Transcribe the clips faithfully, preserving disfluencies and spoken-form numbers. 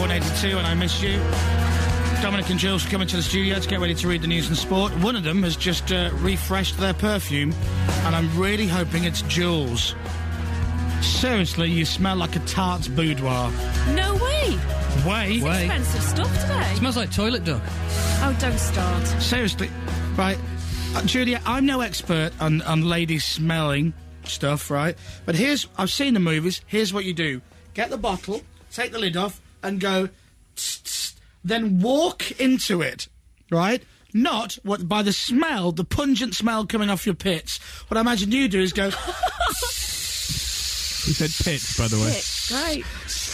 one eighty-two, and I miss you. Dominic and Jules are coming to the studio to get ready to read the news and sport. One of them has just uh, refreshed their perfume, and I'm really hoping it's Jules. Seriously, you smell like a tart's boudoir. No way! Way? It's Way. expensive stuff today. It smells like toilet duck. Oh, don't start. Seriously. Right. Uh, Julia, I'm no expert on, on ladies smelling stuff, right? But here's... I've seen the movies. Here's what you do. Get the bottle, take the lid off, and go... Tss, tss, then walk into it, right? Not what by the smell, the pungent smell coming off your pits. What I imagine you do is go... He said pits, by the way. Pits, great.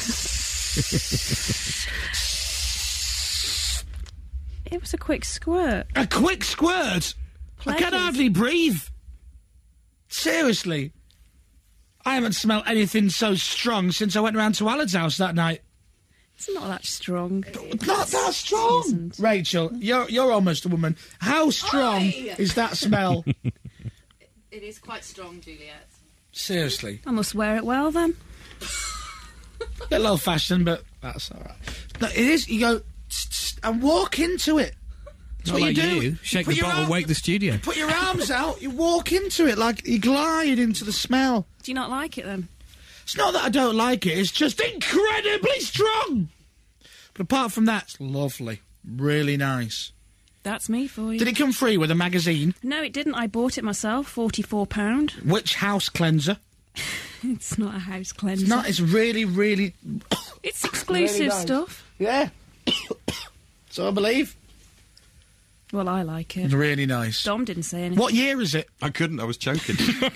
It was a quick squirt. A quick squirt? Pleasures. I can hardly breathe. Seriously. I haven't smelled anything so strong since I went round to Alan's house that night. It's not that strong. Not that strong. Isn't. Rachel, you're you're almost a woman. How strong Oi! is that smell? It is quite strong, Juliet. Seriously. I must wear it well, then. A little old-fashioned, but that's all right. No, it is. You go tss, tss, and walk into it. That's Not what like you do. you. Shake put the your bottle, arm- wake the studio. Put your arms out. You walk into it like you glide into the smell. Do you not like it, then? It's not that I don't like it. It's just incredibly strong. But apart from that, it's lovely. Really nice. That's me for you. Did it come free with a magazine? No, it didn't. I bought it myself, forty-four pounds. Which house cleanser? It's not a house cleanser. It's not. It's really, really... It's exclusive Really nice. stuff. Yeah. So I believe. Well, I like It's it. really nice. Dom didn't say anything. What year is it? I couldn't, I was choking.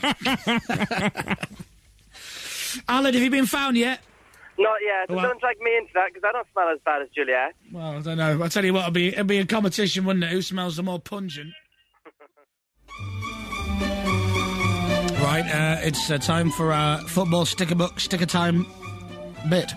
Alan, have you been found yet? Not yet. So Well- don't drag me into that, because I don't smell as bad as Juliet. Well, I don't know. I'll tell you what, it'd be, it'd be a competition, wouldn't it? Who smells the more pungent? Right, uh, it's uh, time for our football sticker book, sticker time bit.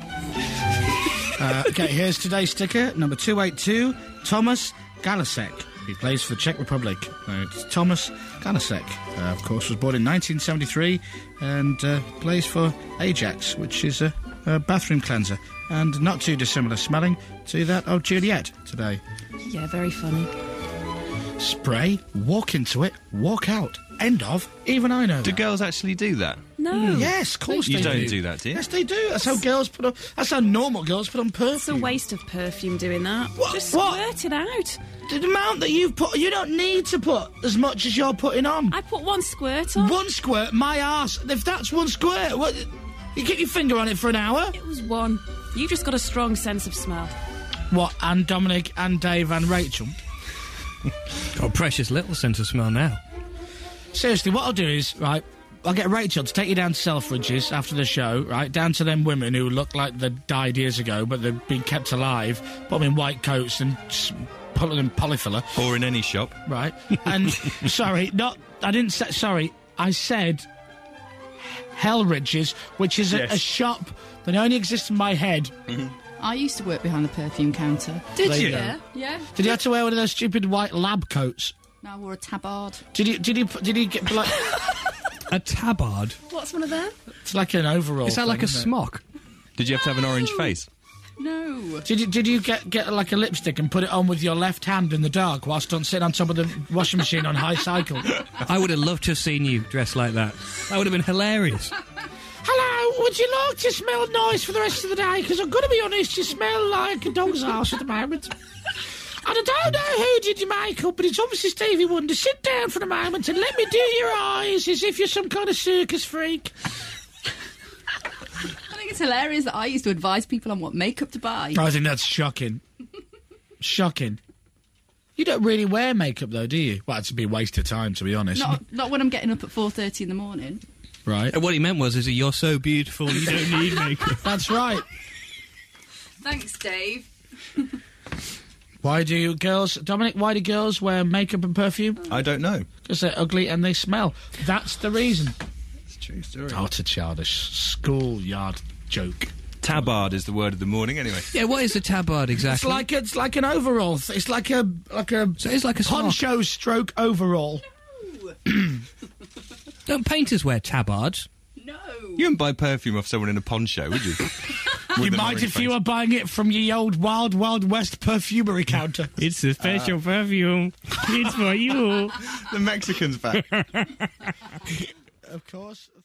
Uh, okay, here's today's sticker, number two eighty-two, Thomas Galasek. He plays for Czech Republic. Uh, it's Thomas Galasek, uh, of course, was born in nineteen seventy-three and uh, plays for Ajax, which is a, a bathroom cleanser, and not too dissimilar smelling to that of Juliet today. Yeah, very funny. Spray, walk into it, walk out. End of. Even I know Do that. girls actually do that? No. Yes, of course You they don't do. do that, do you? Yes, they do. That's how girls put on... That's how normal girls put on perfume. It's a waste of perfume doing that. What- Just what? squirt it out. The amount that you've put... You don't need to put as much as you're putting on. I put one squirt on. One squirt, my arse. If that's one squirt, what... You keep your finger on it for an hour? It was one. You just got a strong sense of smell. What, and Dominic and Dave and Rachel? Got a precious little sense of smell now. Seriously, what I'll do is, right, I'll get Rachel to take you down to Selfridges after the show, right, down to them women who look like they died years ago, but they've been kept alive, put them in white coats and s- put them in polyfiller, Or in any shop. right, and, sorry, not, I didn't say, sorry, I said Hellridges, which is a, Yes. a shop that only exists in my head. I used to work behind the perfume counter. Did There you? you go. Yeah, yeah. Did you have to wear one of those stupid white lab coats? No, I wore a tabard. Did you, did you, did you get, like, A tabard? What's one of them? it's like an overall Is that thing, like a isn't it? smock? Did you have to have an orange face? No. Did you, did you get, get like a lipstick and put it on with your left hand in the dark whilst on sitting on top of the washing machine on high cycle? I would have loved to have seen you dressed like that. That would have been hilarious. Hello, would you like to smell nice for the rest of the day? Because I'm going to be honest, you smell like a dog's arse at the moment. And I don't know who did your makeup, but it's obviously Stevie Wonder. Sit down for a moment and let me do your eyes as if you're some kind of circus freak. I think it's hilarious that I used to advise people on what makeup to buy. I think that's shocking. Shocking. You don't really wear makeup, though, do you? Well, it'd be a waste of time, to be honest. Not, not when I'm getting up at four thirty in the morning. Right. And what he meant was, is that you're so beautiful, you don't need makeup. That's right. Thanks, Dave. Why do you girls... Dominic, why do girls wear makeup and perfume? I don't know. Because they're ugly and they smell. That's the reason. It's a true story. Oh, it's a childish schoolyard joke. Tabard is the word of the morning, anyway. Yeah, what is a tabard It's exactly? like a, it's like an overall. th- It's like a like a So it's like a smock. poncho stroke overall. Don't painters wear tabards? No. You wouldn't buy perfume off someone in a poncho, would you? You With an might orange if you face. were buying it from your old Wild Wild West perfumery counter. It's a special perfume. It's for you. The Mexican's back. Of course.